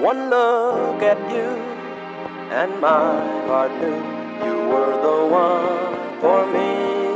One look at you, and my heart knew you were the one for me.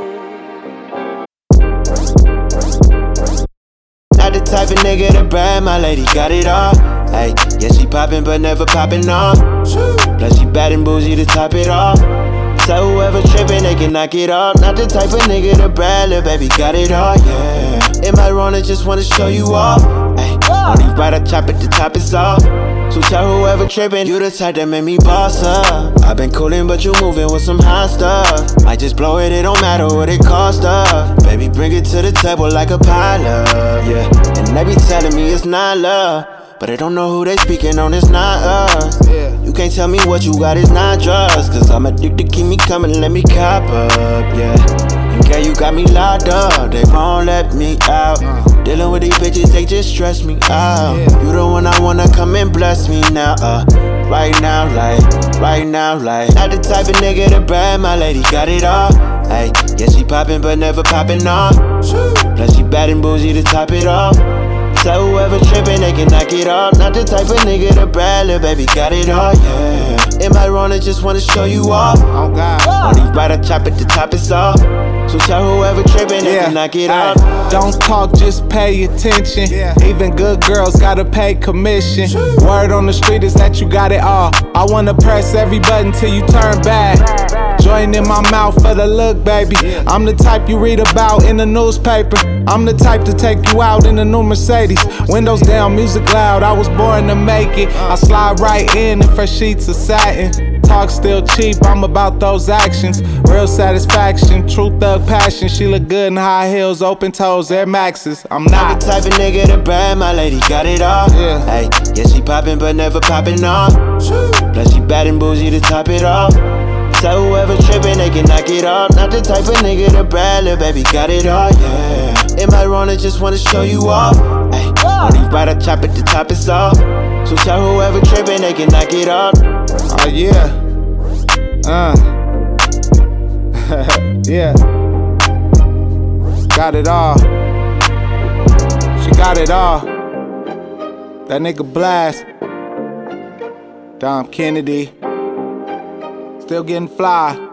Not the type of nigga to brag, my lady got it all. Hey, yeah, she poppin' but never poppin' off. Plus she bad and bougie to top it off. So whoever trippin', they can knock it off. Not the type of nigga to brag, little baby got it all, yeah. Am I wrong? I just wanna show you off. Hey, only right I chop at the top, it's off. So tell whoever trippin', you the type that made me boss up. I been coolin', but you movin' with some hot stuff. Might just blow it, it don't matter what it cost us. Baby, bring it to the table like a pilot, yeah. And they be telling me it's not love, but I don't know who they speaking on, it's not us. You can't tell me what you got, it's not drugs. Cause I'm addicted, keep me coming, let me cop up, yeah. And girl, you got me locked up, they won't let me out. Dealing with these bitches, they just stress me out. You the one I wanna come and bless me now, right now, like. Not the type of nigga to brag, my lady got it all. Hey, yeah, she poppin' but never poppin' off. Plus she bad and bougie to top it off. So whoever trippin', they can knock it off. Not the type of nigga to brag, little baby got it all, yeah. Am I wrong? I just wanna show you off. Oh God, only right I chop at the top, it's off. So tell whoever trippin', they can knock it off. Don't talk, just pay attention. Even good girls gotta pay commission. Word on the street is that you got it all. I wanna press every button till you turn bad. Join in my mouth for the look, baby. I'm the type you read about in the newspaper. I'm the type to take you out in a new Mercedes. Windows down, music loud, I was born to make it. I slide right in fresh sheets of satin. Talk still cheap, I'm about those actions. Real satisfaction, true thug passion. She look good in high heels, open toes, Air Maxes. I'm not the type of nigga to brag, my lady got it all. Hey, yeah, she poppin' but never poppin' off. Plus she bad and bougie to top it off. So whoever trippin', they can knock it off. Not the type of nigga to brag, little baby got it all, yeah. Am I wrong? I just wanna show you off. Ay, only right I chop at the top, it's off. So tell whoever trippin', they can knock it off. Oh yeah. Yeah. Got it all. She got it all. That nigga Blast. Dom Kennedy. Still getting fly.